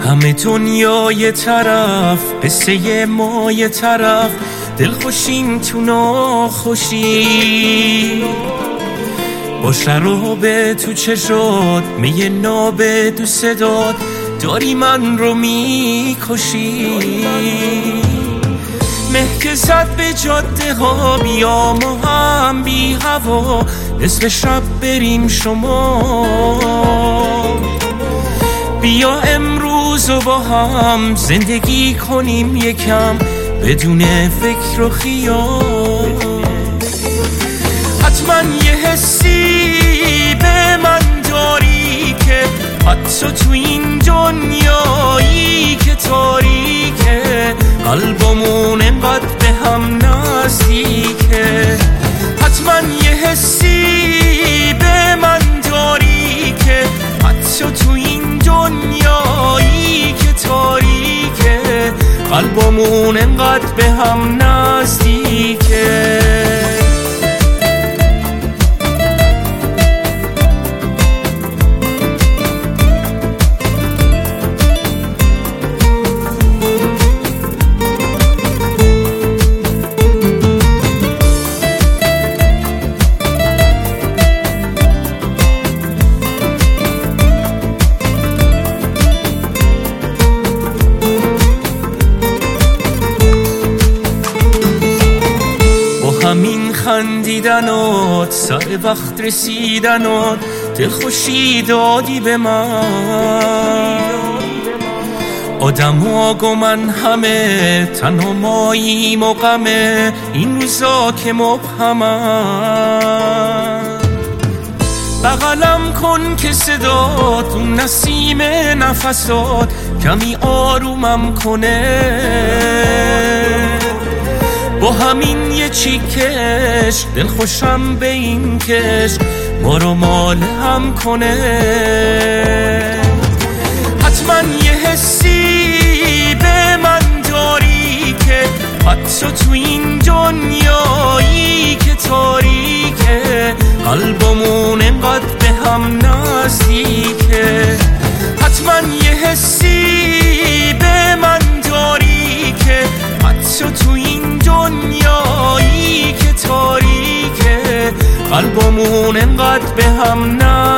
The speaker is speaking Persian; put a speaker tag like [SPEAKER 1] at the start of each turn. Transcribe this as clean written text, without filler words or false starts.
[SPEAKER 1] همه دنیا یه طرف، قصه ما یه طرف، دلخوشیم تو ناخوشی. با شراب تو چشات، می ناب تو صدات، داری من رو میکشی. مه که زد به جاده ها، بیا ما هم بی هوا، نصف شب بریم شما. بیا امروز و با هم زندگی کنیم یکم، بدون فکر و خیال. حتما یه حسی به من داری که حتی تو این دنیایی که تاریکه، قلبمون انقدر به هم نزدیکه. حتما یه حسی به من داری که حتی تو این دنیایی که تاریکه، قلبمون انقدر به هم نزدیکه. همین خندیدنات، سر وقت رسیدنات، دلخوشی دادی به من. آدم ها و من همه تنها ماییم و غمه، این روزا که مبهمن. بغلم کن که صدات، اون نسیم نفسات کمی آرومم کنه. با همین یه چیکش دلخوشم به این کش، ما رو مال هم کنه. حتما یه حسی به من داری که حتی تو این دنیایی که تاریکه، قلبمون انقدر به هم نزدیکه. حتما یه حسی به من داری که حتی تو این دنیایی که تاریکه، قلبمون انقدر به هم نزدیکه.